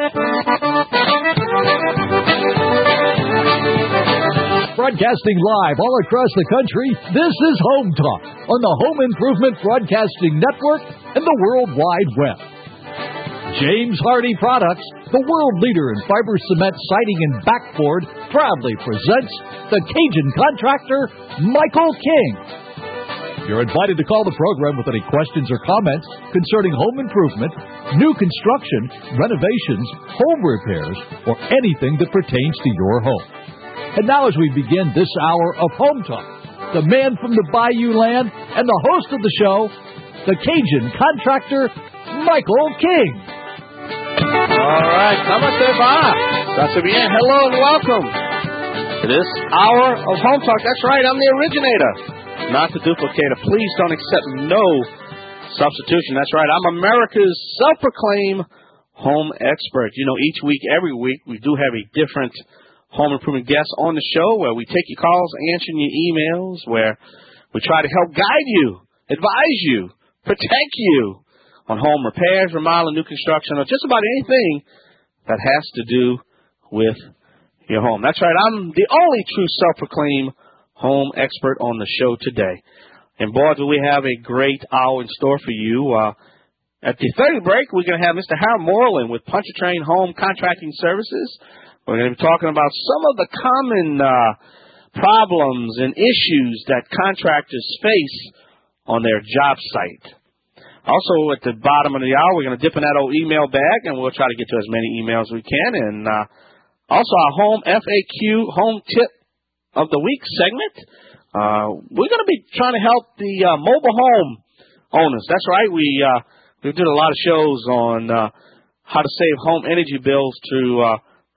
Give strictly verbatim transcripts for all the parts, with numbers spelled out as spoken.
Broadcasting live all across the country, this is Home Talk on the Home Improvement Broadcasting Network and the World Wide Web. James Hardie Products, the world leader in fiber cement siding and backboard, proudly presents the Cajun contractor, Michael King. You're invited to call the program with any questions or comments concerning home improvement, new construction, renovations, home repairs, or anything that pertains to your home. And now as we begin this hour of Home Talk, the man from the Bayou Land and the host of the show, the Cajun contractor, Michael King. All right, comment se va? That's bien. Hello and welcome to this hour of Home Talk. That's right, I'm the originator, not the duplicator. Please don't accept no substitution. That's right, I'm America's self-proclaimed home expert. You know, each week, every week, we do have a different home improvement guests on the show where we take your calls, answering your emails, where we try to help guide you, advise you, protect you on home repairs, remodeling, new construction, or just about anything that has to do with your home. That's right. I'm the only true self-proclaimed home expert on the show today. And boy, do we have a great hour in store for you. Uh, at the third break, we're going to have Mister Harold Moreland with Pontchartrain Home Contracting Services. We're going to be talking about some of the common uh, problems and issues that contractors face on their job site. Also, at the bottom of the hour, we're going to dip in that old email bag, and we'll try to get to as many emails as we can. And uh, also, our home F A Q, home tip of the week segment. Uh, we're going to be trying to help the uh, mobile home owners. That's right. We uh, we did a lot of shows on uh, how to save home energy bills to uh,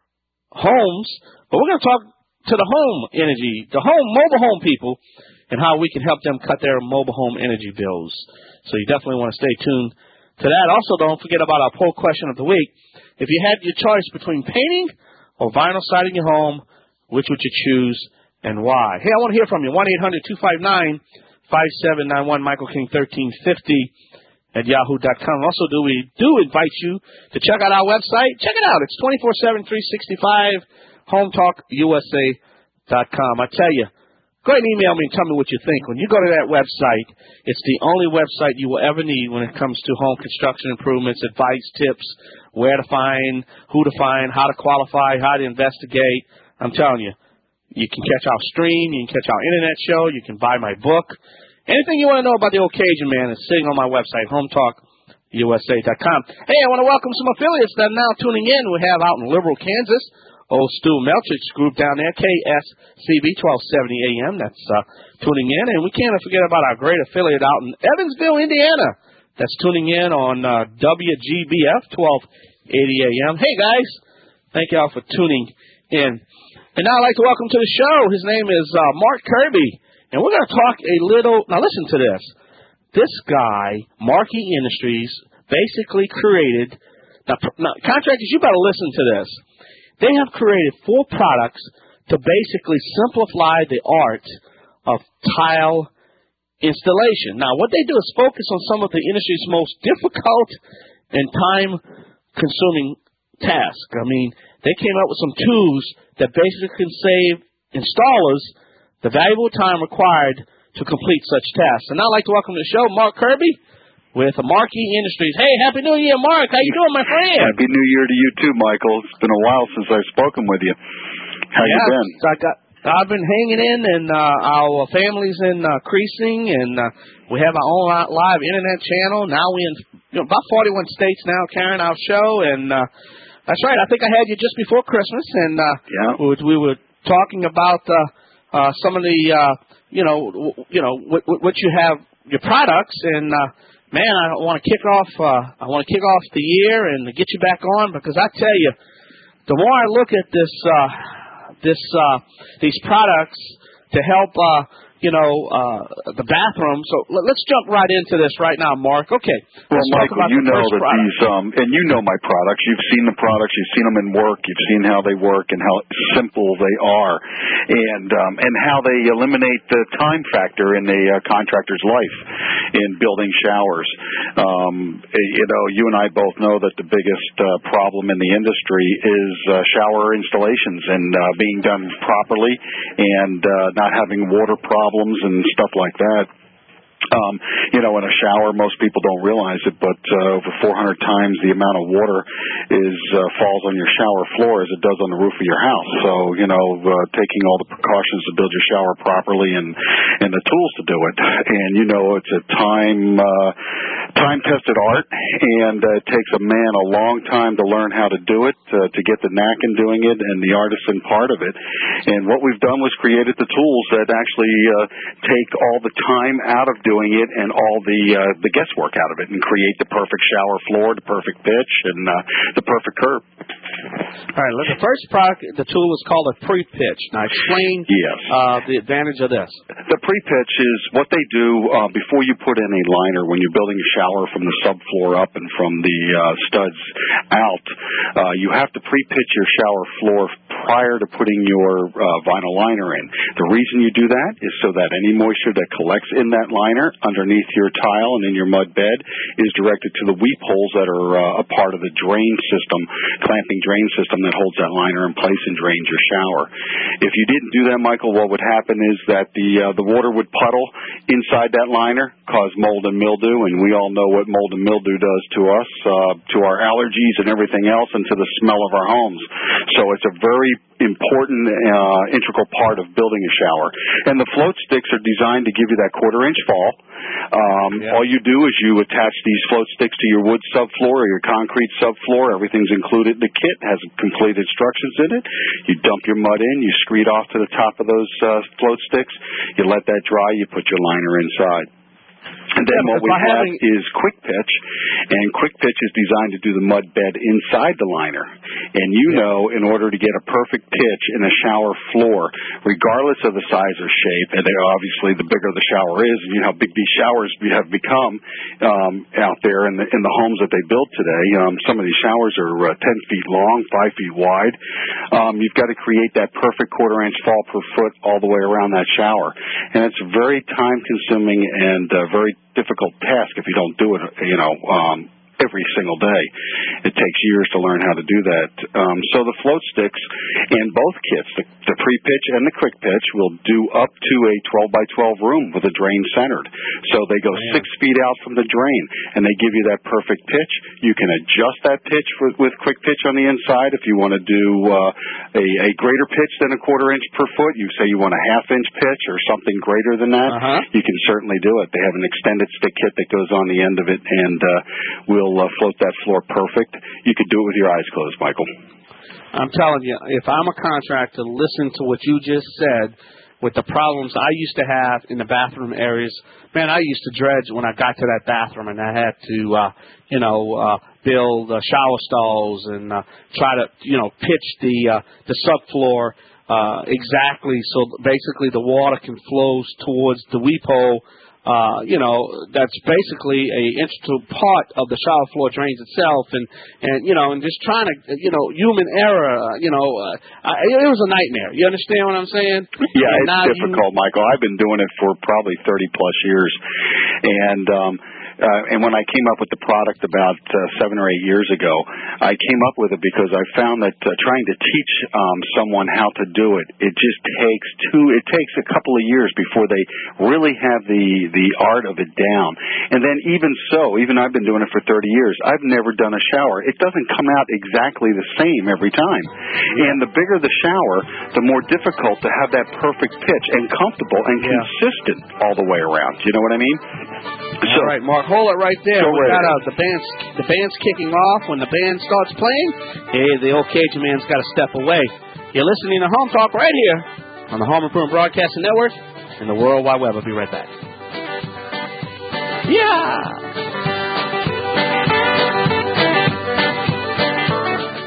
homes, but we're going to talk to the home energy, the home mobile home people, and how we can help them cut their mobile home energy bills. So you definitely want to stay tuned to that. Also, don't forget about our poll question of the week. If you had your choice between painting or vinyl siding your home, which would you choose and why? Hey, I want to hear from you. one eight hundred two five nine five seven nine one, Michael King thirteen fifty at yahoo dot com. Also, do we do invite you to check out our website. Check it out. It's twenty-four seven, three sixty-five, home talk u s a dot com. I tell you, go ahead and email me and tell me what you think. When you go to that website, it's the only website you will ever need when it comes to home construction improvements, advice, tips, where to find, who to find, how to qualify, how to investigate. I'm telling you, you can catch our stream, you can catch our internet show, you can buy my book. Anything you want to know about the old Cajun man is sitting on my website, home talk u s a dot com. Hey, I want to welcome some affiliates that are now tuning in. We have out in Liberal, Kansas, old Stu Melchick's group down there, K S C B twelve seventy A M. That's uh, tuning in. And we can't forget about our great affiliate out in Evansville, Indiana. That's tuning in on uh, W G B F twelve eighty A M. Hey, guys. Thank y'all for tuning in. And now I'd like to welcome to the show. His name is uh, Mark Kirby. And we're going to talk a little. Now, listen to this. This guy, Markey Industries, basically created. Now, now, contractors, you better listen to this. They have created four products to basically simplify the art of tile installation. Now, what they do is focus on some of the industry's most difficult and time-consuming tasks. I mean, they came up with some tools that basically can save installers the valuable time required to complete such tasks. And I'd like to welcome to the show Mark Kirby with Markey Industries. Hey, Happy New Year, Mark. How you doing, my friend? Happy New Year to you, too, Michael. It's been a while since I've spoken with you. How yeah, you been? I got, I've been hanging in, and uh, our family's in uh, Creasing, and uh, we have our own live internet channel. Now we're in you know, about forty-one states now carrying our show, and uh, that's right. I think I had you just before Christmas, and uh, yeah. we, we were talking about uh, uh, some of the, uh, you know, w- you know, what, what you have, your products, and uh, man, I want to kick off. Uh, I want to kick off the year and get you back on because I tell you, the more I look at this, uh, this, uh, these products to help, uh, you know, uh, the bathroom. So let, let's jump right into this right now, Mark. Okay. Well, Michael, you know that product. these, um, and you know my products. You've seen the products. You've seen them in work. You've seen how they work and how simple they are, and um, and how they eliminate the time factor in the uh, contractor's life in building showers. Um, you know, you and I both know that the biggest uh, problem in the industry is uh, shower installations and uh, being done properly and uh, not having water problems and stuff like that. Um, you know, in a shower, most people don't realize it, but uh, over four hundred times the amount of water is uh, falls on your shower floor as it does on the roof of your house. So, you know, uh, taking all the precautions to build your shower properly and and the tools to do it. And you know, it's a time uh, time tested art, and uh, it takes a man a long time to learn how to do it, uh, to get the knack in doing it, and the artisan part of it. And what we've done was created the tools that actually uh, take all the time out of doing doing it and all the uh, the guesswork out of it and create the perfect shower floor, the perfect pitch, and uh, the perfect curb. All right, look, the first product, the tool is called a pre-pitch. Now, explain yes. uh, the advantage of this. The pre-pitch is what they do uh, before you put in a liner when you're building a shower from the subfloor up and from the uh, studs out. Uh, you have to pre-pitch your shower floor prior to putting your uh, vinyl liner in. The reason you do that is so that any moisture that collects in that liner underneath your tile and in your mud bed is directed to the weep holes that are uh, a part of the drain system, clamping drain system that holds that liner in place and drains your shower. If you didn't do that, Michael, what would happen is that the uh, the water would puddle inside that liner, cause mold and mildew, and we all know what mold and mildew does to us, uh, to our allergies and everything else, and to the smell of our homes. So it's a very important, uh, integral part of building a shower. And the float sticks are designed to give you that quarter inch fall. Um, yeah. All you do is you attach these float sticks to your wood subfloor or your concrete subfloor. Everything's included in the kit, has complete instructions in it. You dump your mud in, you screed off to the top of those uh, float sticks, you let that dry, you put your liner inside. And then yeah, what we have having... is quick pitch, and quick pitch is designed to do the mud bed inside the liner. And you yeah. know, in order to get a perfect pitch in a shower floor, regardless of the size or shape, and obviously the bigger the shower is, and you know how big these showers have become um, out there in the in the homes that they build today. Um, some of these showers are uh, ten feet long, five feet wide. Um, you've got to create that perfect quarter inch fall per foot all the way around that shower, and it's very time consuming and uh, very difficult task if you don't do it, you know, um, every single day. It takes years to learn how to do that. Um, so the float sticks in both kits, the, the pre-pitch and the quick pitch, will do up to a twelve by twelve room with a drain centered. So they go oh, yeah. six feet out from the drain, and they give you that perfect pitch. You can adjust that pitch for, with quick pitch on the inside if you want to do uh, a, a greater pitch than a quarter inch per foot. You say you want a half inch pitch or something greater than that, uh-huh. you can certainly do it. They have an extended stick kit that goes on the end of it, and uh, we'll Uh, float that floor perfect. You could do it with your eyes closed, Michael. I'm telling you, if I'm a contractor, listen to what you just said with the problems I used to have in the bathroom areas. Man, I used to dredge when I got to that bathroom, and I had to, uh, you know, uh, build uh, shower stalls and uh, try to, you know, pitch the uh, the subfloor uh, exactly so basically the water can flow towards the weep hole. Uh, you know, that's basically a integral part of the shower floor drains itself, and, and you know, and just trying to, you know, human error, uh, you know, uh, I, it was a nightmare. You understand what I'm saying? Yeah, and it's difficult, you... Michael. I've been doing it for probably thirty plus years, and um, Uh, and when I came up with the product about uh, seven or eight years ago, I came up with it because I found that uh, trying to teach um, someone how to do it, it just takes two, it takes a couple of years before they really have the, the art of it down. And then even so, even I've been doing it for thirty years, I've never done a shower. It doesn't come out exactly the same every time. And the bigger the shower, the more difficult to have that perfect pitch and comfortable and yeah. consistent all the way around. Do you know what I mean? So, all right, Mark, hold it right there. We got uh, the band's the band's kicking off. When the band starts playing, hey, the old Cajun man's got to step away. You're listening to Home Talk right here on the Home Improvement Broadcasting Network and the World Wide Web. I'll be right back. Yeah.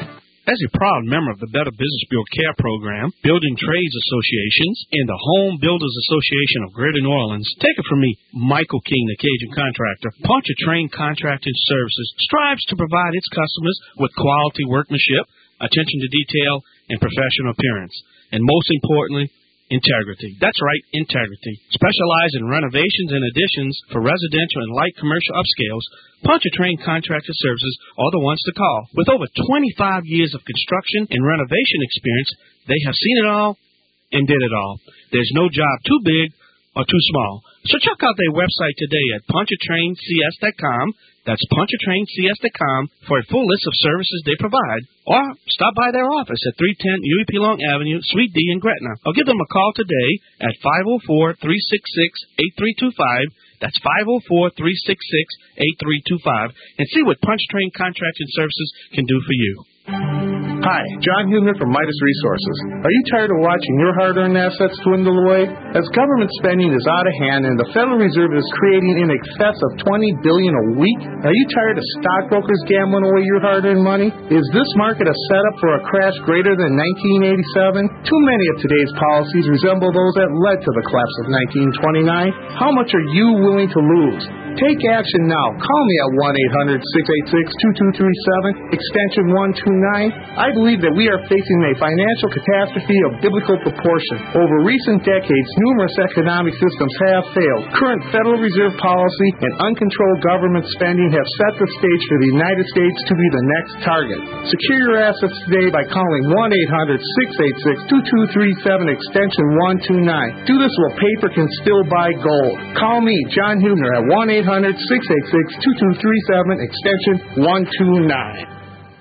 As a proud member of the Better Business Bureau CARE program, Building Trades Associations, and the Home Builders Association of Greater New Orleans, take it from me, Michael King, the Cajun contractor. Pontchartrain Contracting Services strives to provide its customers with quality workmanship, attention to detail, and professional appearance. And most importantly, integrity. That's right, integrity. Specialize in renovations and additions for residential and light commercial upscales. Pontchartrain Contractor Services are the ones to call. With over twenty-five years of construction and renovation experience, they have seen it all and did it all. There's no job too big or too small. So check out their website today at pontchartrain c s dot com. That's pontchartrain c s dot com for a full list of services they provide. Or stop by their office at three ten U E P Long Avenue, Suite D in Gretna. Or give them a call today at five oh four, three six six, eight three two five. That's five oh four, three six six, eight three two five. And see what Pontchartrain Contracting Services can do for you. Hi, John Hubner from Midas Resources. Are you tired of watching your hard-earned assets dwindle away? As government spending is out of hand and the Federal Reserve is creating in excess of twenty billion dollars a week, are you tired of stockbrokers gambling away your hard-earned money? Is this market a setup for a crash greater than nineteen eighty-seven? Too many of today's policies resemble those that led to the collapse of nineteen twenty-nine. How much are you willing to lose? Take action now. Call me at one eight hundred, six eight six, two two three seven, extension one two nine. I believe that we are facing a financial catastrophe of biblical proportion. Over recent decades, numerous economic systems have failed. Current Federal Reserve policy and uncontrolled government spending have set the stage for the United States to be the next target. Secure your assets today by calling one eight hundred, six eight six, two two three seven, extension one two nine. Do this while paper can still buy gold. Call me, John Hubner, at one eight hundred, six eight six, two two three seven, extension one two nine.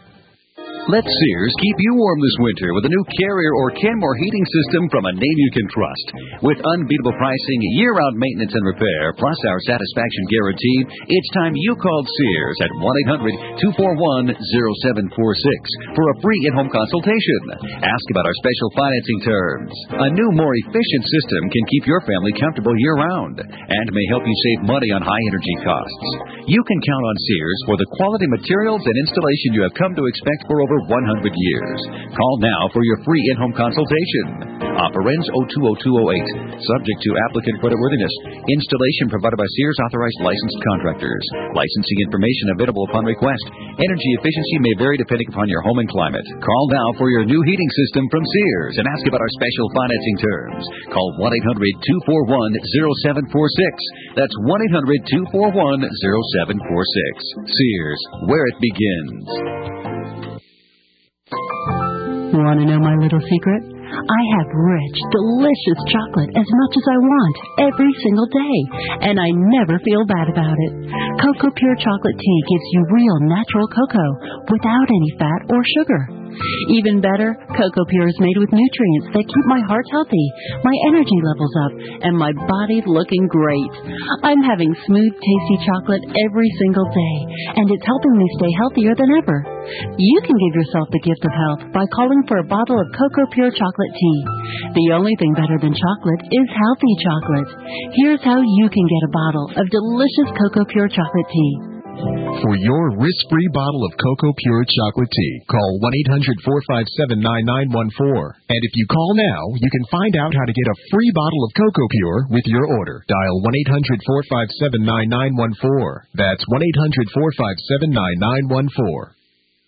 Let Sears keep you warm this winter with a new Carrier or Kenmore heating system from a name you can trust. With unbeatable pricing, year-round maintenance and repair, plus our satisfaction guaranteed, it's time you called Sears at one eight hundred, two four one, zero seven four six for a free in-home consultation. Ask about our special financing terms. A new, more efficient system can keep your family comfortable year-round and may help you save money on high-energy costs. You can count on Sears for the quality materials and installation you have come to expect for over one hundred years. Call now for your free in-home consultation. Offer ends oh two oh two oh eight. Subject to applicant creditworthiness. Installation provided by Sears authorized licensed contractors. Licensing information available upon request. Energy efficiency may vary depending upon your home and climate. Call now for your new heating system from Sears and ask about our special financing terms. Call one eight hundred, two four one, zero seven four six. That's one eight hundred, two four one, zero seven four six. Sears, where it begins. Want to know my little secret? I have rich, delicious chocolate as much as I want every single day, and I never feel bad about it. Cocoa Pure Chocolate Tea gives you real natural cocoa without any fat or sugar. Even better, Cocoa Pure is made with nutrients that keep my heart healthy, my energy levels up, and my body looking great. I'm having smooth, tasty chocolate every single day, and it's helping me stay healthier than ever. You can give yourself the gift of health by calling for a bottle of Cocoa Pure Chocolate Tea. The only thing better than chocolate is healthy chocolate. Here's how you can get a bottle of delicious Cocoa Pure Chocolate Tea. For your risk-free bottle of Cocoa Pure Chocolate Tea, call one eight hundred, four five seven, nine nine one four. And if you call now, you can find out how to get a free bottle of Cocoa Pure with your order. Dial one eight hundred, four five seven, nine nine one four. That's one eight hundred, four five seven, nine nine one four.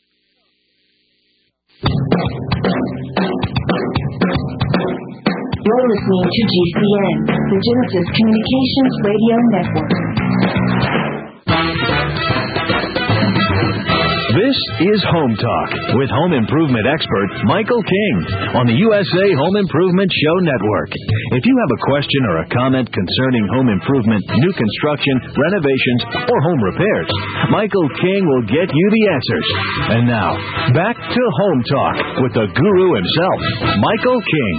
You're listening to G C N, the Genesis Communications Radio Network. This is Home Talk with home improvement expert Michael King on the U S A Home Improvement Show Network. If you have a question or a comment concerning home improvement, new construction, renovations, or home repairs, Michael King will get you the answers. And now, back to Home Talk with the guru himself, Michael King.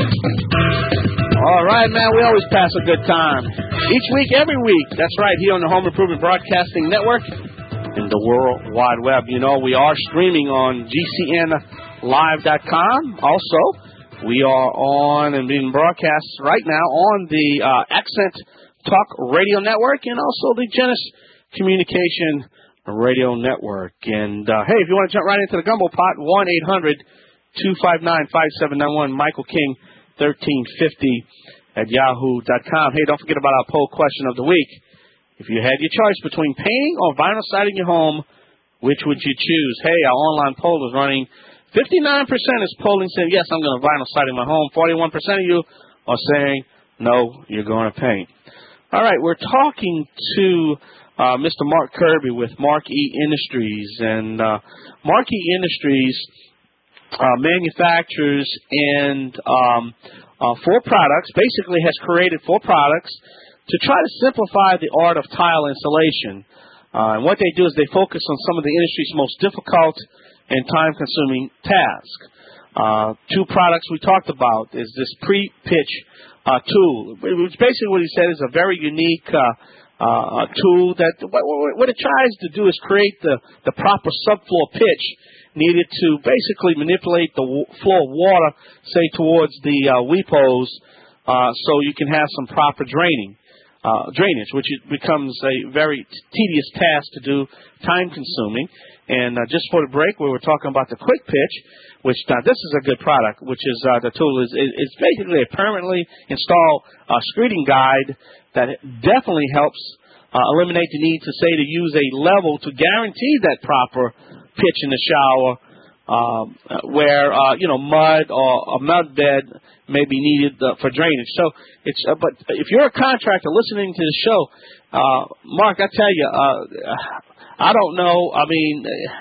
All right, man, we always pass a good time. Each week, every week. That's right, here on the Home Improvement Broadcasting Network and the World Wide Web. You know, we are streaming on G C N live dot com. Also, we are on and being broadcast right now on the uh, Accent Talk Radio Network and also the Genesis Communication Radio Network. And, uh, hey, if you want to jump right into the gumbo pot, one eight hundred two five nine five seven nine one, Michael King, thirteen fifty at yahoo dot com. Hey, don't forget about our poll question of the week. If you had your choice between painting or vinyl siding your home, which would you choose? Hey, our online poll is running. fifty-nine percent is polling saying, yes, I'm going to vinyl siding my home. forty-one percent of you are saying, no, you're going to paint. All right, we're talking to uh, Mister Mark Kirby with Mark E. Industries. And uh, Mark E. Industries uh, manufactures and um, uh, four products, basically has created four products to try to simplify the art of tile installation. Uh, and what they do is they focus on some of the industry's most difficult and time-consuming tasks. Uh, two products we talked about is this pre-pitch uh, tool, which basically what he said is a very unique uh, uh, tool that what, what it tries to do is create the, the proper subfloor pitch needed to basically manipulate the w- flow of water, say, towards the uh, weep hose, uh, so you can have some proper draining. Uh, drainage, which it becomes a very t- tedious task to do, time-consuming. And uh, just for the break, we were talking about the Quick Pitch, which uh, this is a good product, which is uh, the tool is it's basically a permanently installed uh, screening guide that definitely helps uh, eliminate the need to say to use a level to guarantee that proper pitch in the shower, um, where uh, you know mud or a mud bed may be needed uh, for drainage. So it's uh, but if you're a contractor listening to the show, uh, Mark, I tell you, uh, I don't know. I mean,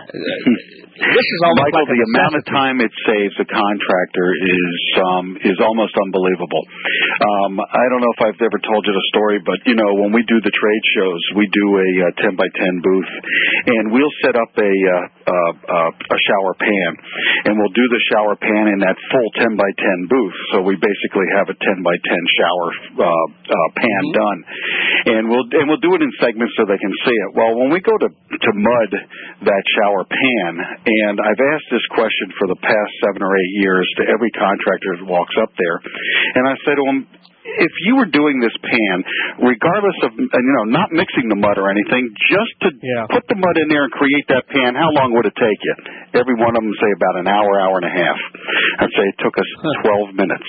this is almost Michael, like the amount of time it saves a contractor is um, is almost unbelievable. Um, I don't know if I've ever told you the story, but you know, when we do the trade shows, we do a uh, ten by ten booth, and we'll set up a uh, uh, a shower pan, and we'll do the shower pan in that full ten by ten booth. So we basically have a ten by ten shower uh, uh, pan mm-hmm. done, and we'll and we'll do it in segments so they can see it. Well, when we go to to mud that shower pan, and I've asked this question for the past seven or eight years to every contractor that walks up there, and I say to them, if you were doing this pan, regardless of, you know, not mixing the mud or anything, just to yeah. put the mud in there and create that pan, how long would it take you? Every one of them say about an hour, hour and a half. I'd say it took us twelve minutes.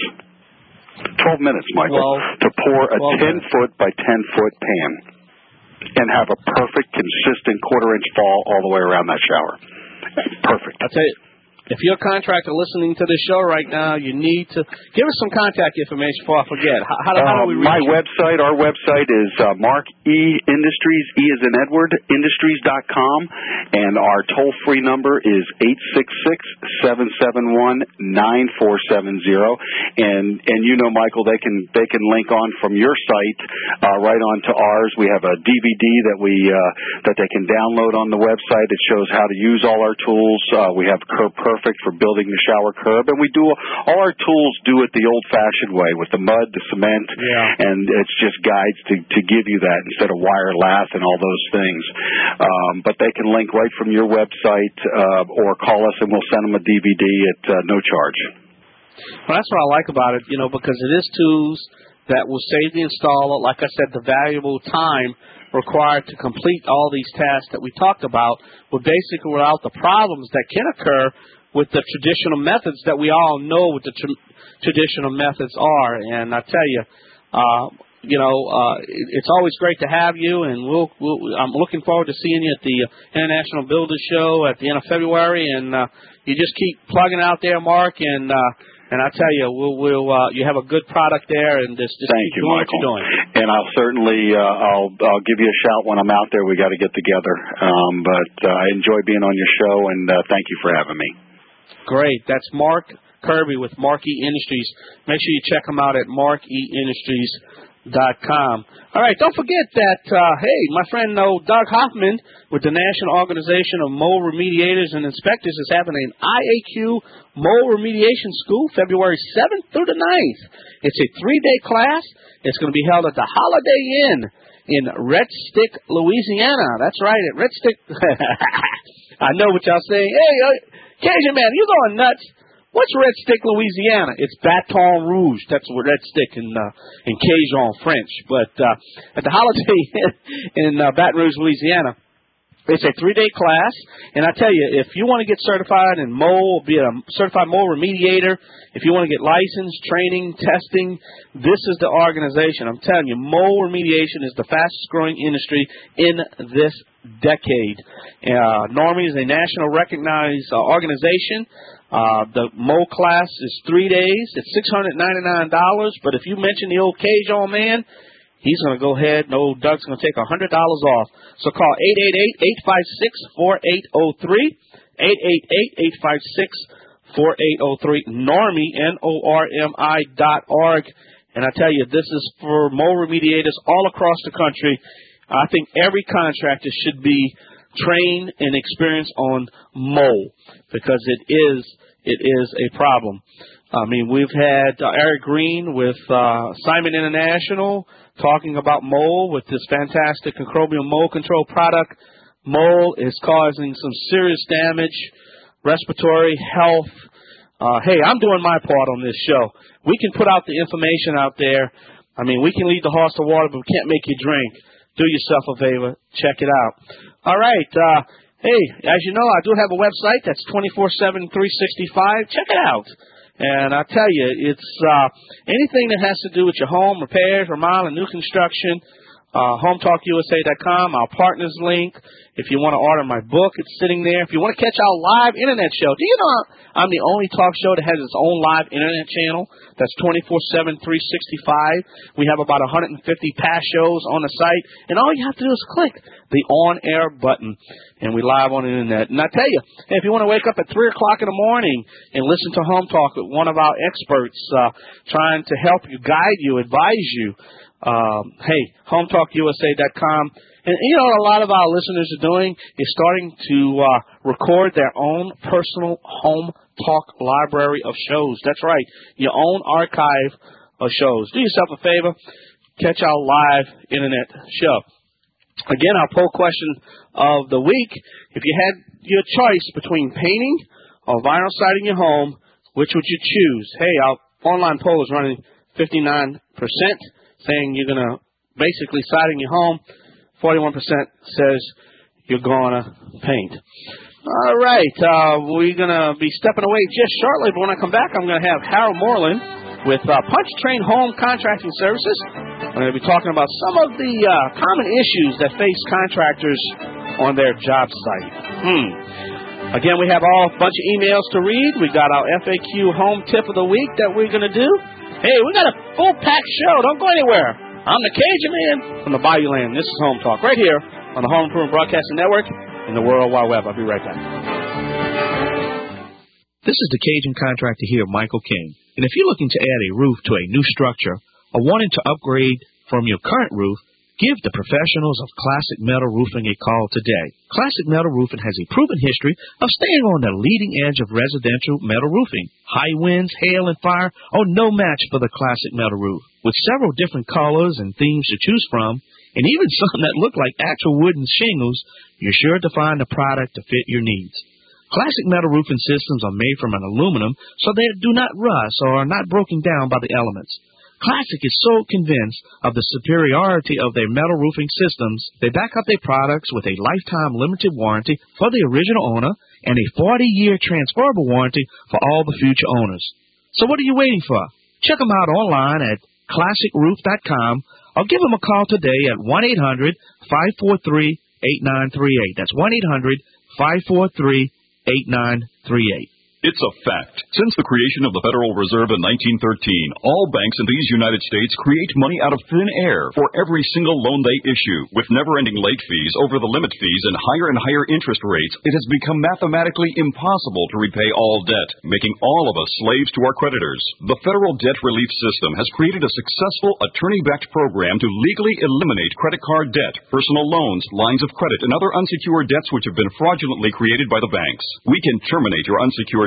twelve minutes, Michael, well, to pour a ten-foot by ten-foot pan and have a perfect, consistent quarter-inch fall all the way around that shower. Perfect. I'll tell you, if you're a contractor listening to the show right now, you need to give us some contact information before I forget. How, how, how do we reach My you? website, our website is uh, Mark E. Industries, E as in Edward, industries dot com, and our toll-free number is eight six six, seven seven one, nine four seven zero. And and you know, Michael, they can they can link on from your site uh, right on to ours. We have a D V D that we uh, that they can download on the website. It shows how to use all our tools. Uh, we have Curb Perfect for building the shower curb, and we do all our tools do it the old-fashioned way with the mud, the cement, yeah. and it's just guides to, to give you that instead of wire lath and all those things. Um, but they can link right from your website uh, or call us, and we'll send them a D V D at uh, no charge. Well, that's what I like about it, you know, because it is tools that will save the installer, like I said, the valuable time required to complete all these tasks that we talked about, but basically without the problems that can occur with the traditional methods that we all know what the tr- traditional methods are. And I tell you, uh, you know, uh, it, it's always great to have you, and we'll, we'll, I'm looking forward to seeing you at the International Builders Show at the end of February, and uh, you just keep plugging out there, Mark, and uh, And I tell you, we'll, we'll uh, you have a good product there, and just, just Thank keep you, doing Michael. what you're doing. And I'll certainly, uh, I'll, I'll give you a shout when I'm out there. We got to get together. Um, but uh, I enjoy being on your show, and uh, thank you for having me. Great. That's Mark Kirby with Mark E. Industries. Make sure you check him out at mark e industries dot com. All right, don't forget that, uh, hey, my friend uh, Doug Hoffman with the National Organization of Mold Remediators and Inspectors is having an I A Q Mold Remediation School February seventh through the ninth. It's a three-day class. It's going to be held at the Holiday Inn in Red Stick, Louisiana. That's right, at Red Stick. I know what y'all saying. Hey, uh, Cajun man, you going nuts. What's Red Stick, Louisiana? It's Baton Rouge. That's what Red Stick in uh, in Cajun French. But uh, at the Holiday Inn in uh, Baton Rouge, Louisiana, It's a three-day class, and I tell you, if you want to get certified in mold, be a certified mold remediator, if you want to get licensed, training, testing, this is the organization. I'm telling you, mold remediation is the fastest-growing industry in this decade. Uh, Normie is a national recognized uh, organization. Uh, the mold class is three days. It's six hundred ninety-nine dollars, but if you mention the old Cage-On Man, he's going to go ahead, and old Doug's going to take one hundred dollars off. So call eight eight eight, eight five six, four eight zero three, eight eight eight, eight five six, four eight zero three, Normie, N O R M I dot org. And I tell you, this is for mold remediators all across the country. I think every contractor should be trained and experienced on mold because it is it is a problem. I mean, we've had uh, Eric Green with uh, Simon International talking about mold with this fantastic microbial mold control product. Mold is causing some serious damage, respiratory health. Uh, hey, I'm doing my part on this show. We can put out the information out there. I mean, we can lead the horse to water, but we can't make you drink. Do yourself a favor. Check it out. All right. Uh, hey, as you know, I do have a website that's twenty-four seven, three sixty-five. Check it out. And I tell you, it's uh, anything that has to do with your home, repairs, remodeling, new construction, uh, home talk U S A dot com, our partners link. If you want to order my book, it's sitting there. If you want to catch our live internet show, do you know I'm the only talk show that has its own live internet channel? That's twenty-four seven, three sixty-five. We have about one hundred fifty past shows on the site, and all you have to do is click the on-air button, and we live on the internet. And I tell you, if you want to wake up at three o'clock in the morning and listen to Home Talk with one of our experts uh, trying to help you, guide you, advise you, um, hey, home talk U S A dot com. And, you know, a lot of our listeners are doing is starting to uh, record their own personal home talk library of shows. That's right, your own archive of shows. Do yourself a favor, catch our live internet show. Again, our poll question of the week, if you had your choice between painting or vinyl siding your home, which would you choose? Hey, our online poll is running fifty-nine percent, saying you're going to basically siding your home. forty-one percent says you're going to paint. All right, uh, we're going to be stepping away just shortly, but when I come back, I'm going to have Harold Moreland with uh, Punch Train Home Contracting Services. We're going to be talking about some of the uh, common issues that face contractors on their job site. Hmm. Again, we have all a bunch of emails to read. We got our F A Q home tip of the week that we're going to do. Hey, we got a full-packed show. Don't go anywhere. I'm the Cajun Man from the Bayou Land. This is Home Talk right here on the Home Improvement Broadcasting Network and the World Wide Web. I'll be right back. This is the Cajun Contractor here, Michael King. And if you're looking to add a roof to a new structure or wanting to upgrade from your current roof, give the professionals of Classic Metal Roofing a call today. Classic Metal Roofing has a proven history of staying on the leading edge of residential metal roofing. High winds, hail, and fire are no match for the Classic Metal Roof. With several different colors and themes to choose from, and even some that look like actual wooden shingles, you're sure to find a product to fit your needs. Classic Metal Roofing systems are made from an aluminum, so they do not rust or are not broken down by the elements. Classic is so convinced of the superiority of their metal roofing systems, they back up their products with a lifetime limited warranty for the original owner and a forty-year transferable warranty for all the future owners. So what are you waiting for? Check them out online at classic roof dot com or give them a call today at one eight hundred, five four three, eight nine three eight. That's one eight hundred, five four three, eight nine three eight. It's a fact. Since the creation of the Federal Reserve in nineteen thirteen, all banks in these United States create money out of thin air for every single loan they issue. With never-ending late fees, over-the-limit fees, and higher and higher interest rates, it has become mathematically impossible to repay all debt, making all of us slaves to our creditors. The Federal Debt Relief System has created a successful attorney-backed program to legally eliminate credit card debt, personal loans, lines of credit, and other unsecured debts which have been fraudulently created by the banks. We can terminate your unsecured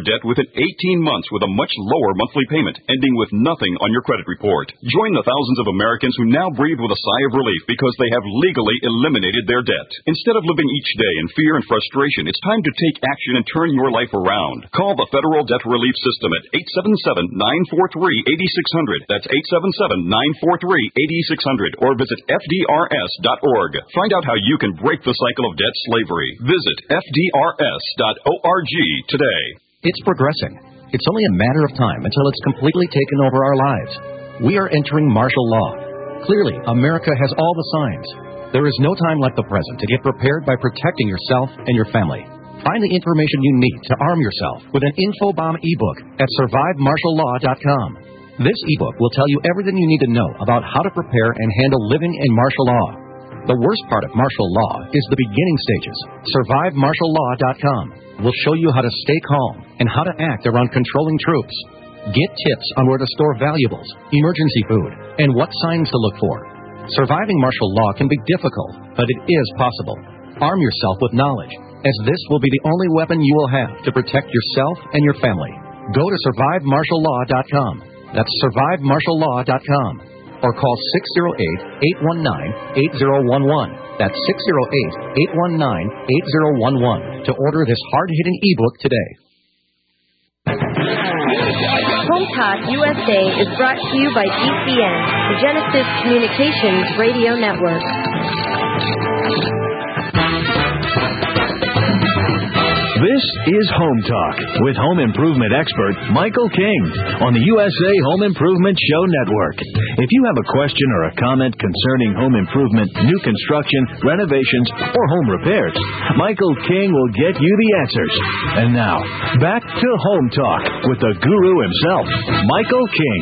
debt within eighteen months with a much lower monthly payment, ending with nothing on your credit report. Join the thousands of Americans who now breathe with a sigh of relief because they have legally eliminated their debt. Instead of living each day in fear and frustration, it's time to take action and turn your life around. Call the Federal Debt Relief System at eight seven seven, nine four three, eight six zero zero. That's eight seven seven, nine four three, eight six zero zero. Or visit F D R S dot org. Find out how you can break the cycle of debt slavery. Visit F D R S dot org today. It's progressing. It's only a matter of time until it's completely taken over our lives. We are entering martial law. Clearly, America has all the signs. There is no time like the present to get prepared by protecting yourself and your family. Find the information you need to arm yourself with an InfoBomb ebook at survive martial law dot com. This ebook will tell you everything you need to know about how to prepare and handle living in martial law. The worst part of martial law is the beginning stages. survive martial law dot com will show you how to stay calm and how to act around controlling troops. Get tips on where to store valuables, emergency food, and what signs to look for. Surviving martial law can be difficult, but it is possible. Arm yourself with knowledge, as this will be the only weapon you will have to protect yourself and your family. Go to survive martial law dot com. That's survive martial law dot com. Or call six zero eight, eight one nine, eight zero one one. That's six zero eight, eight one nine, eight zero one one to order this hard-hitting ebook today. Home Talk U S A is brought to you by G C N, the Genesis Communications Radio Network. This is Home Talk with home improvement expert Michael King on the U S A Home Improvement Show Network. If you have a question or a comment concerning home improvement, new construction, renovations, or home repairs, Michael King will get you the answers. And now, back to Home Talk with the guru himself, Michael King.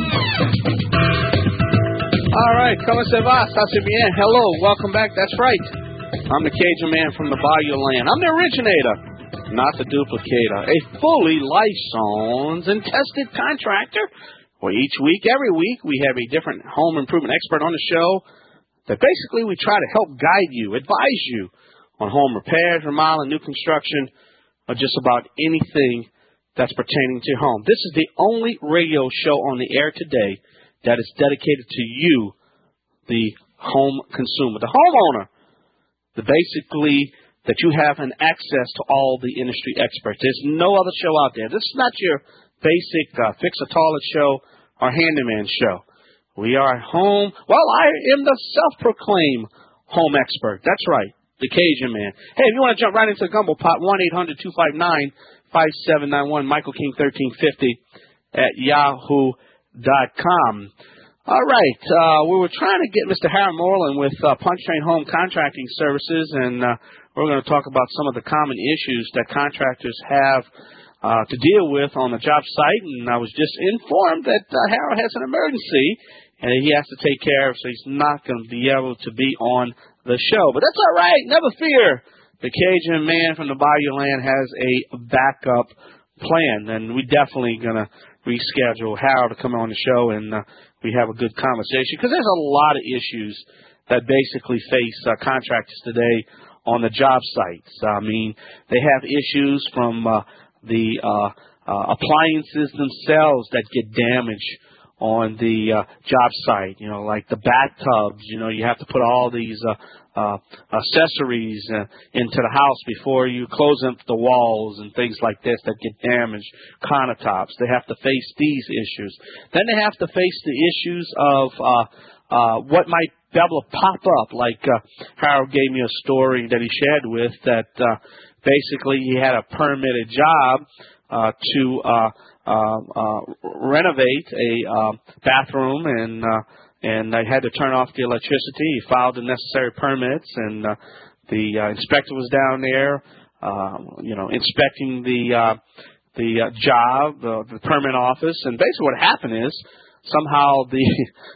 All right, como se va? Está bien? Hello, welcome back. That's right. I'm the Cajun man from the Bayou Land. I'm the originator, not the duplicator, a fully licensed and tested contractor. Where each week, every week, we have a different home improvement expert on the show that basically we try to help guide you, advise you on home repairs, remodeling, new construction, or just about anything that's pertaining to your home. This is the only radio show on the air today that is dedicated to you, the home consumer, the homeowner, the basically that you have an access to all the industry experts. There's no other show out there. This is not your basic uh, fix-a-toilet show or handyman show. We are home. Well, I am the self-proclaimed home expert. That's right, the Cajun man. Hey, if you want to jump right into the gumbo pot, one eight hundred two five nine five seven nine one, Michael King thirteen fifty at yahoo dot com. All right, uh, we were trying to get Mister Harold Moreland with uh, Punch Train Home Contracting Services, and uh, we're going to talk about some of the common issues that contractors have uh, to deal with on the job site. And I was just informed that uh, Harold has an emergency, and he has to take care of, so he's not going to be able to be on the show. But that's all right. Never fear. The Cajun man from the Bayou Land has a backup plan, and we're definitely going to reschedule Harold to come on the show, and uh, we have a good conversation, because there's a lot of issues that basically face uh, contractors today on the job sites. I mean, they have issues from uh, the uh, uh, appliances themselves that get damaged on the uh, job site, you know, like the bathtubs. You know, you have to put all these uh, uh, accessories uh, into the house before you close up the walls and things like this that get damaged, countertops. They have to face these issues. Then they have to face the issues of uh, uh, what might be able to pop up, like uh, Harold gave me a story that he shared with that uh, basically he had a permitted job uh, to uh, uh, uh, renovate a uh, bathroom, and uh, and they had to turn off the electricity. He filed the necessary permits, and uh, the uh, inspector was down there, uh, you know, inspecting the uh, the uh, job, uh, the permit office, and basically what happened is somehow the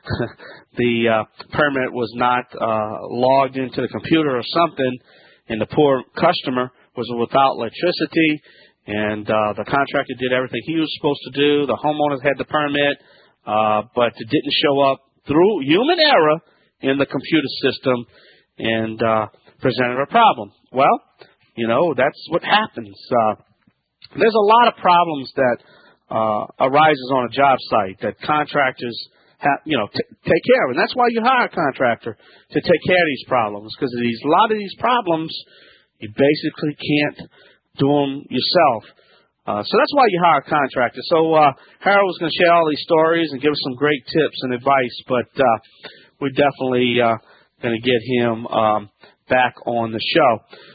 the uh, permit was not uh, logged into the computer or something, and the poor customer was without electricity, and uh, the contractor did everything he was supposed to do. The homeowners had the permit, uh, but it didn't show up through human error in the computer system, and uh, presented a problem. Well, you know, that's what happens. Uh, there's a lot of problems that uh, arises on a job site that contractors have, you know, t- take care of. And that's why you hire a contractor to take care of these problems, because these a lot of these problems you basically can't do them yourself. Uh, so that's why you hire a contractor. So uh, Harold was going to share all these stories and give us some great tips and advice, but uh, we're definitely uh, going to get him um, back on the show.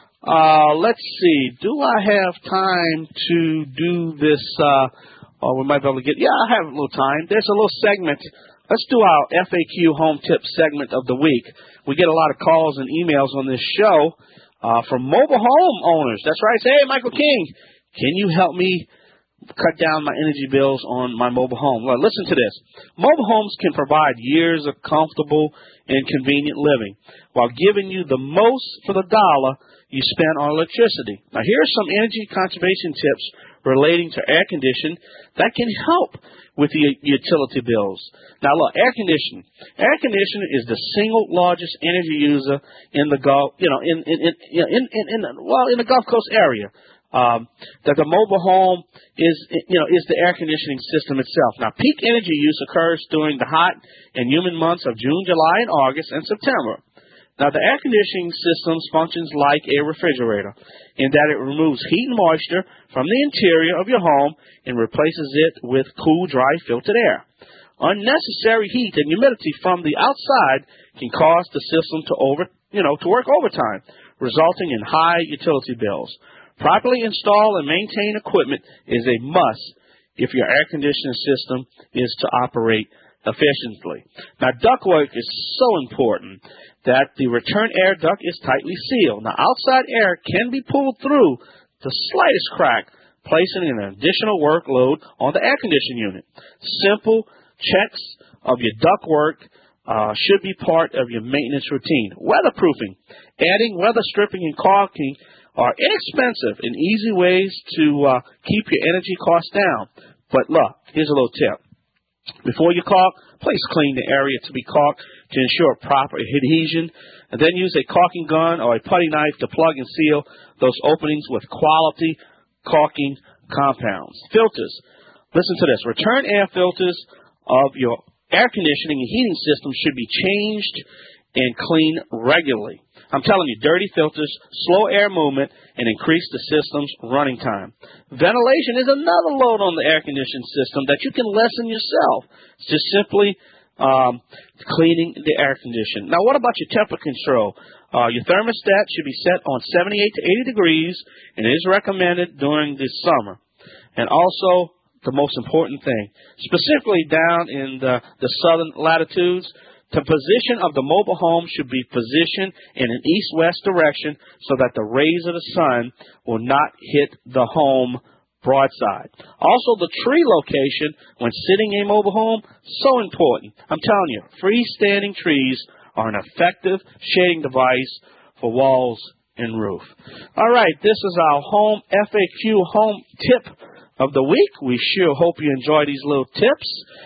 Uh, let's see. Do I have time to do this? Uh, oh, we might be able to get. Yeah, I have a little time. There's a little segment. Let's do our F A Q Home Tip segment of the week. We get a lot of calls and emails on this show uh, from mobile home owners. That's right. Say, hey, Michael King, can you help me cut down my energy bills on my mobile home? Well, listen to this. Mobile homes can provide years of comfortable and convenient living while giving you the most for the dollar you spend on electricity. Now, here are some energy conservation tips relating to air conditioning that can help with your utility bills. Now, look, air conditioning. Air conditioning is the single largest energy user in the Gulf, you know, in in in in, in, in well, in the Gulf Coast area. Um, that the mobile home is, you know, is the air conditioning system itself. Now, peak energy use occurs during the hot and humid months of June, July, and August, and September. Now, the air conditioning system functions like a refrigerator in that it removes heat and moisture from the interior of your home and replaces it with cool, dry, filtered air. Unnecessary heat and humidity from the outside can cause the system to over, you know, to work overtime, resulting in high utility bills. Properly install and maintain equipment is a must if your air conditioning system is to operate efficiently. Now, ductwork is so important that the return air duct is tightly sealed. Now, outside air can be pulled through the slightest crack, placing an additional workload on the air conditioning unit. Simple checks of your ductwork uh, should be part of your maintenance routine. Weatherproofing. Adding weather stripping and caulking are inexpensive and easy ways to uh, keep your energy costs down. But look, here's a little tip. Before you caulk, please clean the area to be caulked to ensure proper adhesion, and then use a caulking gun or a putty knife to plug and seal those openings with quality caulking compounds. Filters. Listen to this. Return air filters of your air conditioning and heating system should be changed and cleaned regularly. I'm telling you, dirty filters slow air movement and increase the system's running time. Ventilation is another load on the air conditioning system that you can lessen yourself. It's just simply um, cleaning the air conditioning. Now, what about your temperature control? Uh, your thermostat should be set on seventy-eight to eighty degrees, and it is recommended during the summer. And also, the most important thing, specifically down in the, the southern latitudes, the position of the mobile home should be positioned in an east-west direction so that the rays of the sun will not hit the home broadside. Also, the tree location when sitting in a mobile home, so important. I'm telling you, freestanding trees are an effective shading device for walls and roof. All right, this is our home F A Q home tip of the week. We sure hope you enjoy these little tips.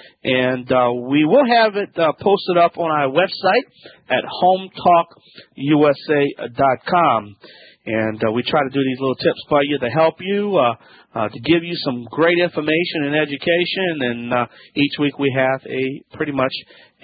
And uh, we will have it uh, posted up on our website at home talk U S A dot com. And uh, we try to do these little tips for you to help you, uh, uh, to give you some great information and education. And uh, each week we have a pretty much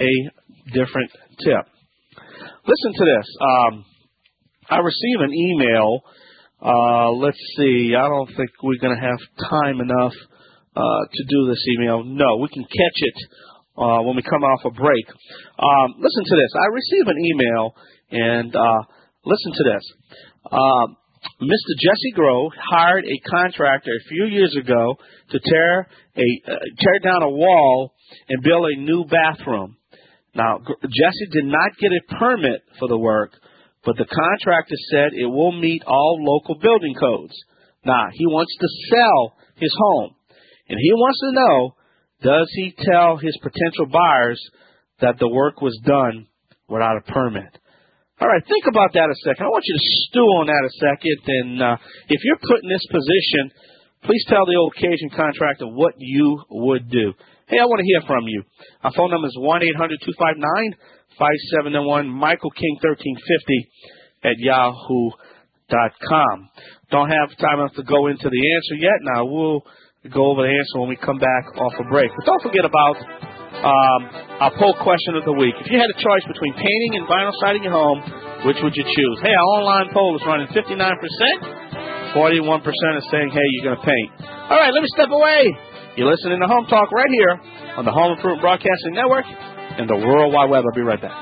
a different tip. Listen to this. Um, I received an email. Uh, let's see. I don't think we're going to have time enough Uh, to do this email. No, we can catch it uh, when we come off a break. Um, listen to this. I received an email, and uh, listen to this. Uh, Mister Jesse Groh hired a contractor a few years ago to tear a uh, tear down a wall and build a new bathroom. Now, Jesse did not get a permit for the work, but the contractor said it will meet all local building codes. Now, he wants to sell his home. And he wants to know, does he tell his potential buyers that the work was done without a permit? All right, think about that a second. I want you to stew on that a second. And uh, if you're put in this position, please tell the old Cajun contractor what you would do. Hey, I want to hear from you. Our phone number is one eight hundred two five nine five seven one one, Michael King thirteen fifty at yahoo dot com. Don't have time enough to go into the answer yet. Now, we'll go over the answer when we come back off a break. But don't forget about um, our poll question of the week. If you had a choice between painting and vinyl siding your home, which would you choose? Hey, our online poll is running fifty-nine percent. forty-one percent is saying, hey, you're going to paint. All right, let me step away. You're listening to Home Talk right here on the Home Improvement Broadcasting Network and the World Wide Web. I'll be right back.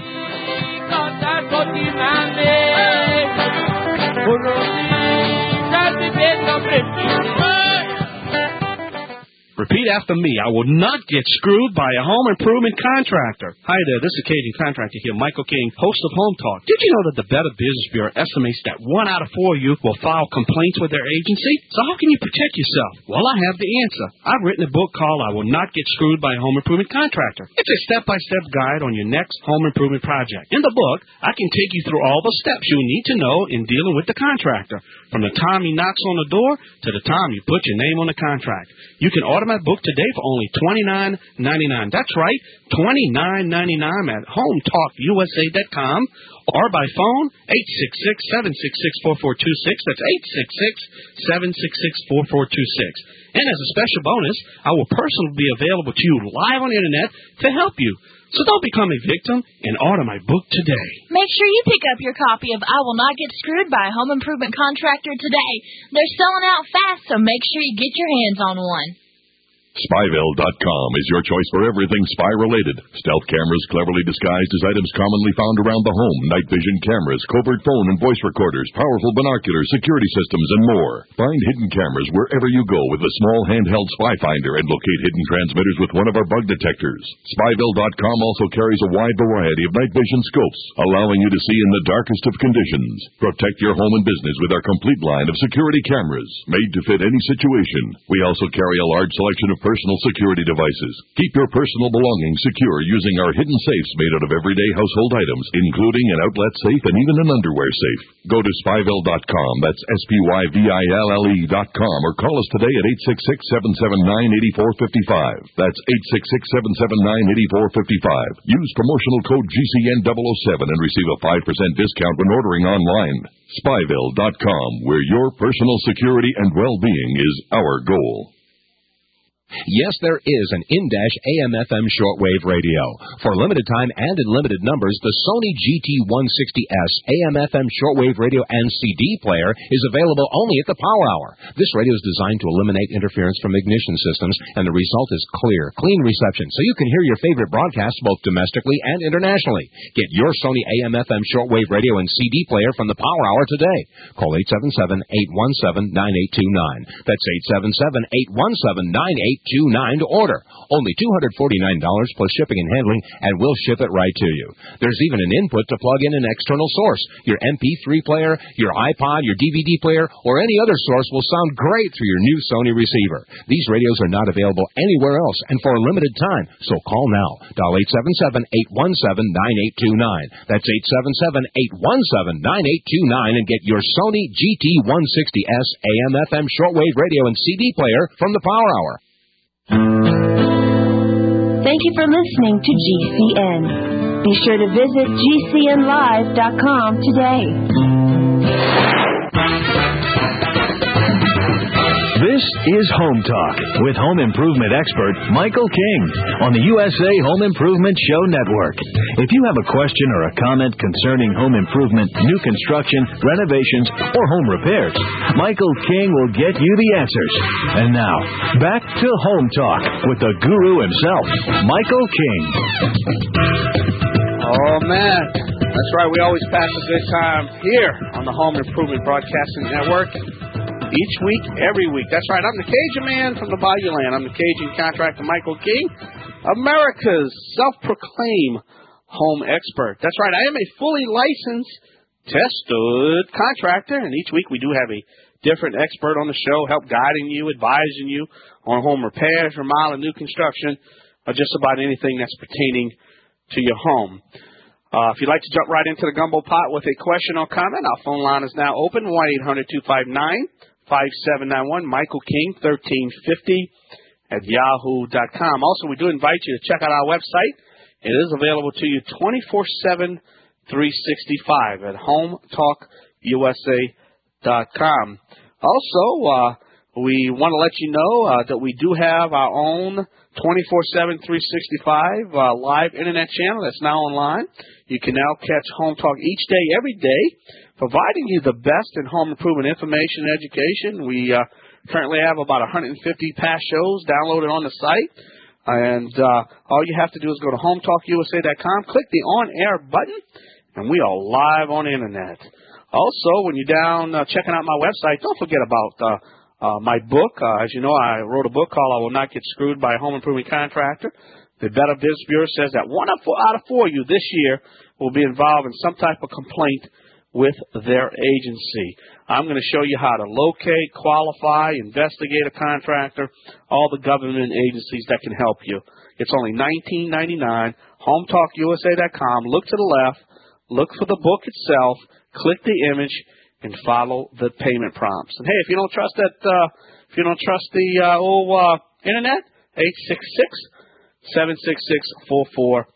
Repeat after me. I will not get screwed by a home improvement contractor. Hi there, this is Cajun Contractor here, Michael King, host of Home Talk. Did you know that the Better Business Bureau estimates that one out of four of you will file complaints with their agency? So how can you protect yourself? Well, I have the answer. I've written a book called I Will Not Get Screwed by a Home Improvement Contractor. It's a step-by-step guide on your next home improvement project. In the book, I can take you through all the steps you need to know in dealing with the contractor, from the time he knocks on the door to the time you put your name on the contract. You can order my book today for only twenty-nine ninety-nine. That's right, twenty-nine ninety-nine at home talk U S A dot com or by phone eight six six, seven six six, four four two six. That's eight six six, seven six six, four four two six. And as a special bonus, I will personally be available to you live on the internet to help you. So don't become a victim and order my book today. Make sure you pick up your copy of I Will Not Get Screwed by a Home Improvement Contractor today. They're selling out fast, so make sure you get your hands on one. Spyville dot com is your choice for everything spy-related. Stealth cameras cleverly disguised as items commonly found around the home, night vision cameras, covert phone and voice recorders, powerful binoculars, security systems, and more. Find hidden cameras wherever you go with the small handheld Spy Finder and locate hidden transmitters with one of our bug detectors. Spyville dot com also carries a wide variety of night vision scopes, allowing you to see in the darkest of conditions. Protect your home and business with our complete line of security cameras, made to fit any situation. We also carry a large selection of personal security devices. Keep your personal belongings secure using our hidden safes made out of everyday household items, including an outlet safe and even an underwear safe. Go to Spyville dot com, that's S P Y V I L L E dot com, or call us today at eight six six, seven seven nine, eight four five five. That's eight six six, seven seven nine, eight four five five. Use promotional code G C N double oh seven and receive a five percent discount when ordering online. Spyville dot com, where your personal security and well-being is our goal. Yes, there is an in-dash A M F M shortwave radio. For limited time and in limited numbers, the Sony G T one sixty S A M F M shortwave radio and C D player is available only at the Power Hour. This radio is designed to eliminate interference from ignition systems, and the result is clear, clean reception, so you can hear your favorite broadcasts both domestically and internationally. Get your Sony A M F M shortwave radio and C D player from the Power Hour today. Call eight seven seven, eight one seven, nine eight two nine. That's eight seven seven, eight one seven, nine eight two nine to order. Only two hundred forty-nine dollars plus shipping and handling, and we'll ship it right to you. There's even an input to plug in an external source. Your M P three player, your iPod, your D V D player, or any other source will sound great through your new Sony receiver. These radios are not available anywhere else and for a limited time, so call now. Dial eight seven seven, eight one seven, nine eight two nine. That's eight seven seven, eight one seven, nine eight two nine and get your Sony G T one sixty S A M F M shortwave radio and C D player from the Power Hour. Thank you for listening to G C N. Be sure to visit G C N live dot com today. This is Home Talk with home improvement expert Michael King on the U S A Home Improvement Show Network. If you have a question or a comment concerning home improvement, new construction, renovations, or home repairs, Michael King will get you the answers. And now, back to Home Talk with the guru himself, Michael King. Oh, man. That's right. We always pass a good time here on the Home Improvement Broadcasting Network. Each week, every week. That's right. I'm the Cajun man from the Bayou Land. I'm the Cajun contractor, Michael King, America's self-proclaimed home expert. That's right. I am a fully licensed, tested contractor, and each week we do have a different expert on the show, help guiding you, advising you on home repairs, remodeling, new construction, or just about anything that's pertaining to your home. Uh, if you'd like to jump right into the gumbo pot with a question or comment, our phone line is now open, one eight hundred, two five nine, five seven nine one, Michael King, thirteen fifty at yahoo dot com. Also, we do invite you to check out our website. It is available to you twenty-four seven, three sixty-five at home talk U S A dot com. Also, uh, we want to let you know uh, that we do have our own twenty-four seven, three sixty-five uh, live Internet channel that's now online. You can now catch Home Talk each day, every day, providing you the best in home improvement information and education. We uh, currently have about one hundred fifty past shows downloaded on the site. And uh, all you have to do is go to home talk U S A dot com, click the on-air button, and we are live on the Internet. Also, when you're down uh, checking out my website, don't forget about uh, uh, my book. Uh, as you know, I wrote a book called I Will Not Get Screwed by a Home Improvement Contractor. The Better Business Bureau says that one out of four of you this year will be involved in some type of complaint with their agency. I'm going to show you how to locate, qualify, investigate a contractor, all the government agencies that can help you. It's only nineteen ninety-nine dollars, home talk U S A dot com. Look to the left, look for the book itself, click the image, and follow the payment prompts. And hey, if you don't trust that, uh, if you don't trust the uh, old uh, Internet, eight six six, seven six six, four four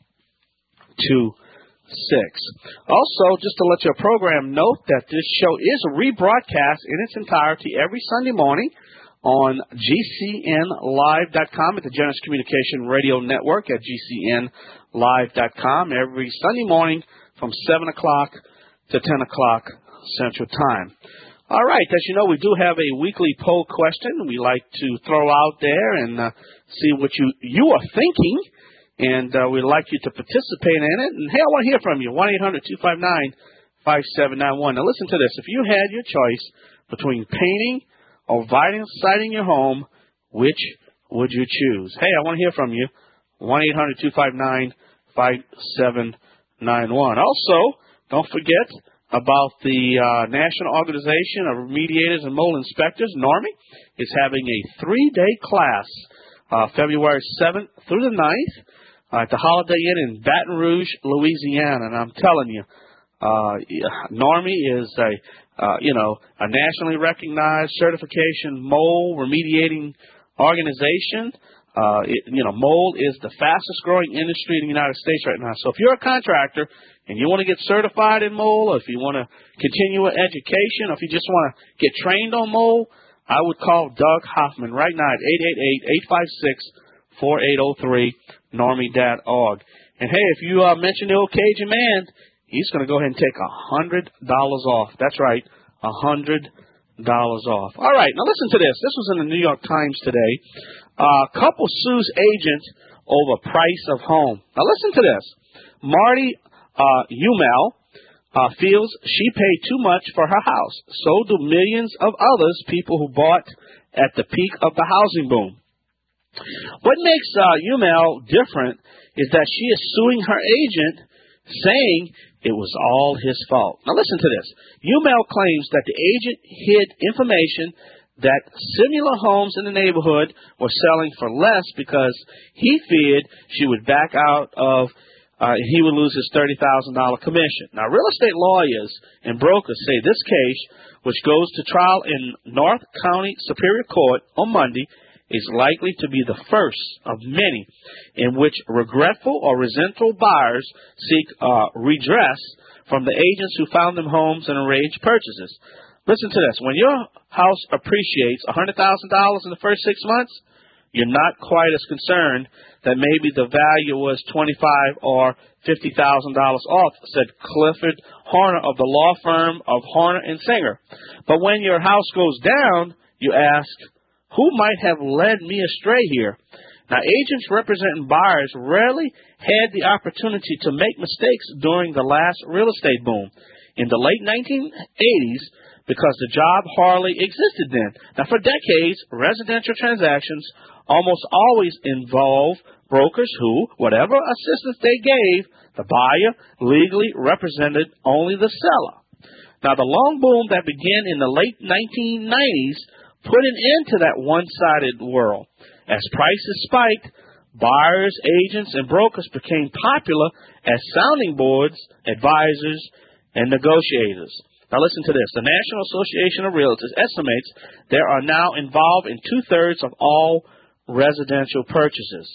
two six. Also, just to let your program note that this show is rebroadcast in its entirety every Sunday morning on G C N live dot com at the Genesis Communication Radio Network at G C N live dot com every Sunday morning from seven o'clock to ten o'clock Central Time. All right, as you know, we do have a weekly poll question we like to throw out there and uh, see what you, you are thinking. And uh, we'd like you to participate in it. And, hey, I want to hear from you, one eight hundred two five nine five seven nine one. Now, listen to this. If you had your choice between painting or vinyl siding your home, which would you choose? Hey, I want to hear from you, one eight hundred two five nine five seven nine one. Also, don't forget about the uh, National Organization of Remediators and Mold Inspectors, NORMI, is having a three-day class, uh, February seventh through the ninth. Uh, at the Holiday Inn in Baton Rouge, Louisiana, and I'm telling you, uh, NORMI is a, uh, you know, a nationally recognized certification mold remediating organization. Uh, it, you know, mold is the fastest growing industry in the United States right now. So if you're a contractor and you want to get certified in mold, or if you want to continue with education, or if you just want to get trained on mold, I would call Doug Hoffman right now at eight eight eight, eight five six, four eight zero three. Normy dot org. And hey, if you uh, mention the old Cajun man, he's going to go ahead and take a hundred dollars off. That's right, a hundred dollars off. All right, now listen to this. This was in the New York Times today. Uh, couple sues agent over price of home. Now listen to this. Marty uh, Umel uh, feels she paid too much for her house. So do millions of others, people who bought at the peak of the housing boom. What makes uh, Umel different is that she is suing her agent, saying it was all his fault. Now listen to this. Umel claims that the agent hid information that similar homes in the neighborhood were selling for less because he feared she would back out of, uh, he would lose his thirty thousand dollars commission. Now, real estate lawyers and brokers say this case, which goes to trial in North County Superior Court on Monday, is likely to be the first of many in which regretful or resentful buyers seek uh, redress from the agents who found them homes and arranged purchases. Listen to this. When your house appreciates one hundred thousand dollars in the first six months, you're not quite as concerned that maybe the value was twenty-five thousand dollars or fifty thousand dollars off, said Clifford Horner of the law firm of Horner and Singer. But when your house goes down, you ask, who might have led me astray here? Now, agents representing buyers rarely had the opportunity to make mistakes during the last real estate boom in the late nineteen eighties because the job hardly existed then. Now, for decades, residential transactions almost always involve brokers who, whatever assistance they gave, the buyer legally represented only the seller. Now, the long boom that began in the late nineteen nineties put an end to that one-sided world. As prices spiked, buyers, agents, and brokers became popular as sounding boards, advisors, and negotiators. Now listen to this. The National Association of Realtors estimates there are now involved in two-thirds of all residential purchases.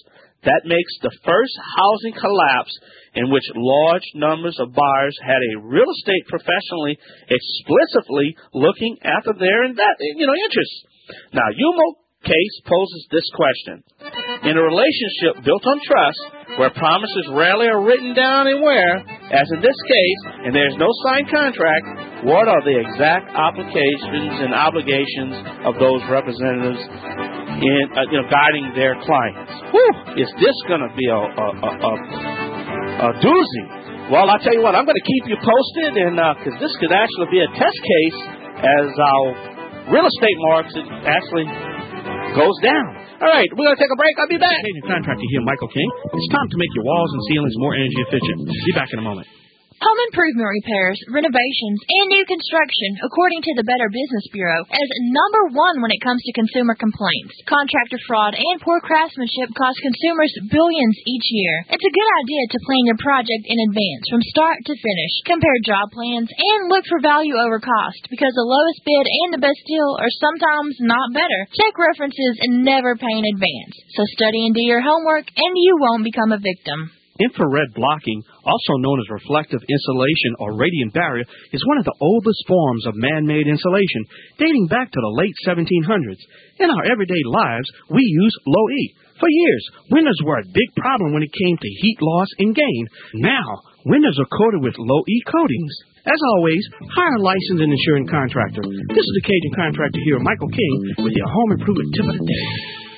That makes the first housing collapse in which large numbers of buyers had a real estate professionally explicitly looking after their you know interests. Now, UMO case poses this question. In a relationship built on trust, where promises rarely are written down anywhere, as in this case, and there's no signed contract, what are the exact applications and obligations of those representatives in uh, you know guiding their clients? Whew, is this going to be a, a, a, a, a doozy? Well, I'll tell you what, I'm going to keep you posted, and because uh, this could actually be a test case as our real estate market actually goes down. All right, we're going to take a break. I'll be back. Hey, contractor here, Michael King. It's time to make your walls and ceilings more energy efficient. Be back in a moment. Home improvement repairs, renovations, and new construction, according to the Better Business Bureau, as number one when it comes to consumer complaints. Contractor fraud and poor craftsmanship cost consumers billions each year. It's a good idea to plan your project in advance, from start to finish. Compare job plans and look for value over cost, because the lowest bid and the best deal are sometimes not better. Check references and never pay in advance. So study and do your homework, and you won't become a victim. Infrared blocking, also known as reflective insulation or radiant barrier, is one of the oldest forms of man-made insulation, dating back to the late seventeen hundreds. In our everyday lives, we use low-E. For years, windows were a big problem when it came to heat loss and gain. Now, windows are coated with low-E coatings. As always, hire a licensed and insured contractor. This is the Cajun Contractor here, Michael King, with your home improvement tip of the day.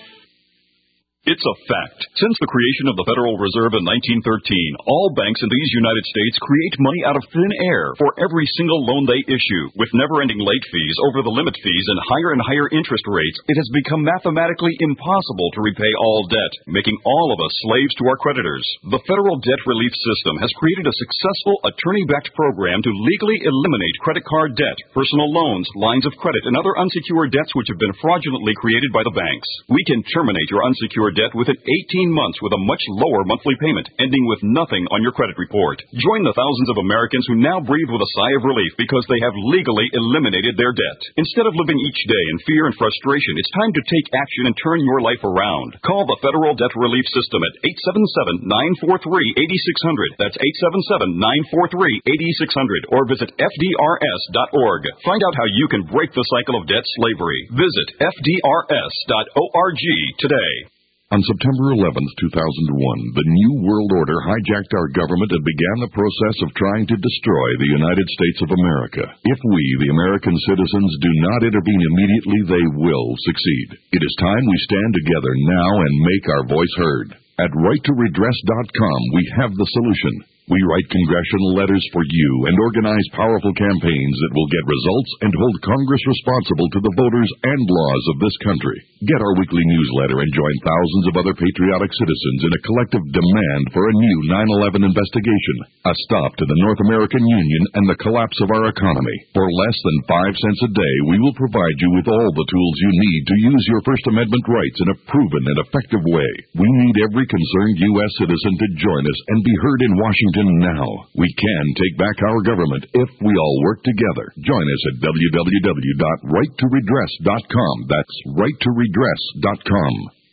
It's a fact. Since the creation of the Federal Reserve in nineteen thirteen, all banks in these United States create money out of thin air for every single loan they issue. With never-ending late fees, over-the-limit fees, and higher and higher interest rates, it has become mathematically impossible to repay all debt, making all of us slaves to our creditors. The Federal Debt Relief System has created a successful attorney-backed program to legally eliminate credit card debt, personal loans, lines of credit, and other unsecured debts which have been fraudulently created by the banks. We can terminate your unsecured debt within eighteen months with a much lower monthly payment, ending with nothing on your credit report. Join the thousands of Americans who now breathe with a sigh of relief because they have legally eliminated their debt. Instead of living each day in fear and frustration, it's time to take action and turn your life around. Call the Federal Debt Relief System at eight seven seven, nine four three, eight six zero zero. That's eight seven seven, nine four three, eight six zero zero. Or visit F D R S dot org. Find out how you can break the cycle of debt slavery. Visit F D R S dot org today. On September eleventh, two thousand one, the New World Order hijacked our government and began the process of trying to destroy the United States of America. If we, the American citizens, do not intervene immediately, they will succeed. It is time we stand together now and make our voice heard. At right to redress dot com, we have the solution. We write congressional letters for you and organize powerful campaigns that will get results and hold Congress responsible to the voters and laws of this country. Get our weekly newsletter and join thousands of other patriotic citizens in a collective demand for a new nine eleven investigation, a stop to the North American Union and the collapse of our economy. For less than five cents a day, we will provide you with all the tools you need to use your First Amendment rights in a proven and effective way. We need every concerned U S citizen to join us and be heard in Washington now. We can take back our government if we all work together. Join us at w w w dot right to redress dot com. That's right to redress dot com.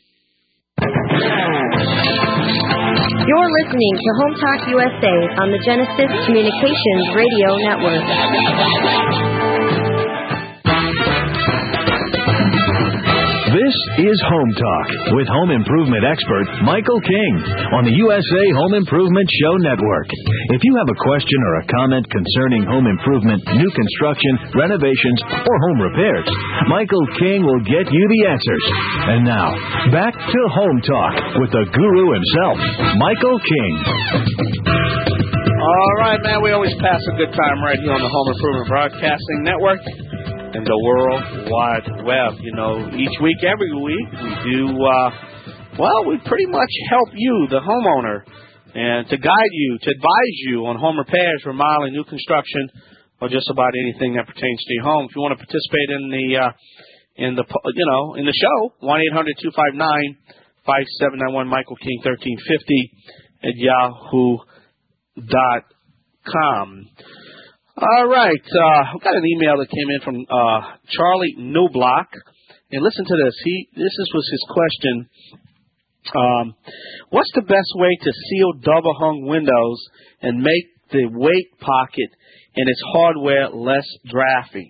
You're listening to Home Talk U S A on the Genesis Communications Radio Network. This is Home Talk with home improvement expert Michael King on the U S A Home Improvement Show Network. If you have a question or a comment concerning home improvement, new construction, renovations, or home repairs, Michael King will get you the answers. And now, back to Home Talk with the guru himself, Michael King. All right, man, we always pass a good time right here on the Home Improvement Broadcasting Network and the World Wide Web. You know, each week, every week, we do, uh, well, we pretty much help you, the homeowner, and to guide you, to advise you on home repairs, remodeling, new construction, or just about anything that pertains to your home. If you want to participate in the, uh, in the, you know, in the show, one eight hundred two five nine five seven nine one, Michael King thirteen fifty at yahoo dot com. All right, uh, we got an email that came in from uh, Charlie Newblock, and listen to this. He this is, was his question. Um, what's the best way to seal double-hung windows and make the weight pocket and its hardware less drafty?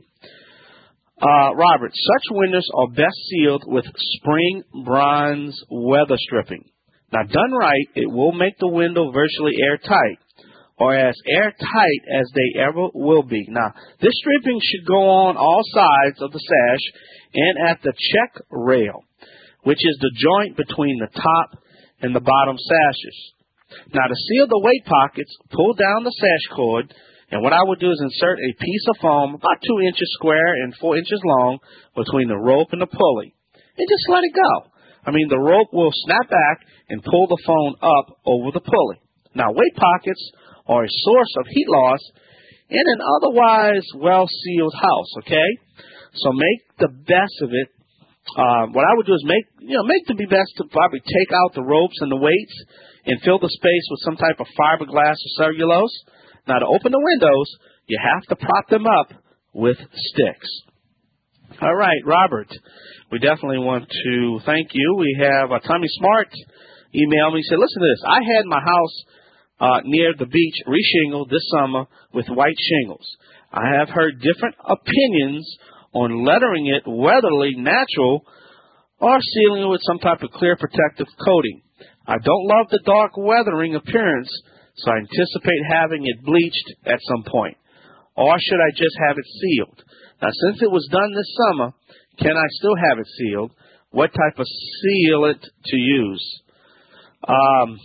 Uh, Robert, such windows are best sealed with spring bronze weather stripping. Now, done right, it will make the window virtually airtight, or as airtight as they ever will be. Now, this stripping should go on all sides of the sash and at the check rail, which is the joint between the top and the bottom sashes. Now, to seal the weight pockets, pull down the sash cord, and what I would do is insert a piece of foam about two inches square and four inches long between the rope and the pulley, and just let it go. I mean, the rope will snap back and pull the foam up over the pulley. Now, weight pockets are a source of heat loss in an otherwise well-sealed house, okay? So make the best of it. Uh, what I would do is make, you know, make the best to probably take out the ropes and the weights and fill the space with some type of fiberglass or cellulose. Now, to open the windows, you have to prop them up with sticks. All right, Robert, we definitely want to thank you. We have uh, Tommy Smart emailed me. He said, listen to this. I had my house uh, near the beach reshingled this summer with white shingles. I have heard different opinions on lettering it weatherly natural or sealing it with some type of clear protective coating. I don't love the dark weathering appearance, so I anticipate having it bleached at some point. Or should I just have it sealed? Now, since it was done this summer, can I still have it sealed? What type of sealant to use? Um,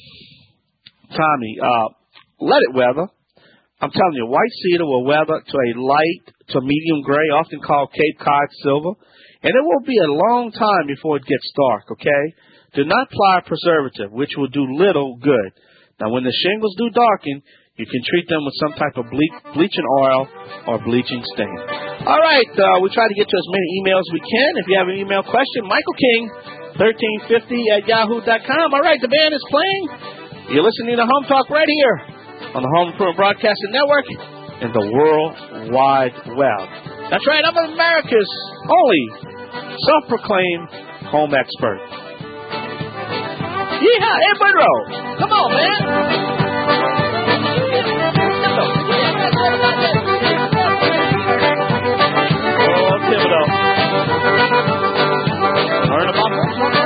Tommy, uh, let it weather. I'm telling you, white cedar will weather to a light to medium gray, often called Cape Cod silver, and it will be a long time before it gets dark, okay? Do not apply a preservative, which will do little good. Now, when the shingles do darken, you can treat them with some type of ble- bleaching oil or bleaching stain. All right, uh, we try to get to as many emails as we can. If you have an email question, Michael King, thirteen fifty at yahoo dot com. All right, the band is playing. You're listening to Home Talk right here on the Home Improvement Broadcasting Network and the World Wide Web. That's right, I'm America's only self-proclaimed home expert. Yeehaw, hey, Monroe. Come on, man. Oh, Thibodeau. Learn about that.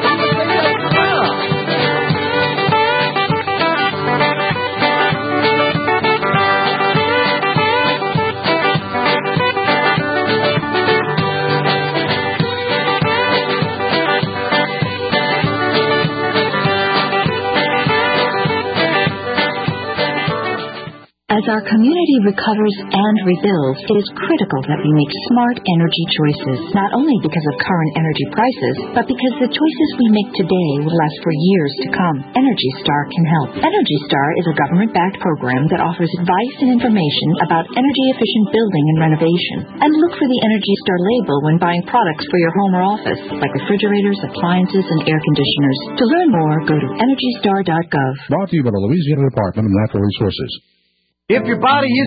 As our community recovers and rebuilds, it is critical that we make smart energy choices, not only because of current energy prices, but because the choices we make today will last for years to come. Energy Star can help. Energy Star is a government-backed program that offers advice and information about energy-efficient building and renovation. And look for the Energy Star label when buying products for your home or office, like refrigerators, appliances, and air conditioners. To learn more, go to energy star dot gov. Brought to you by the Louisiana Department of Natural Resources. If your body is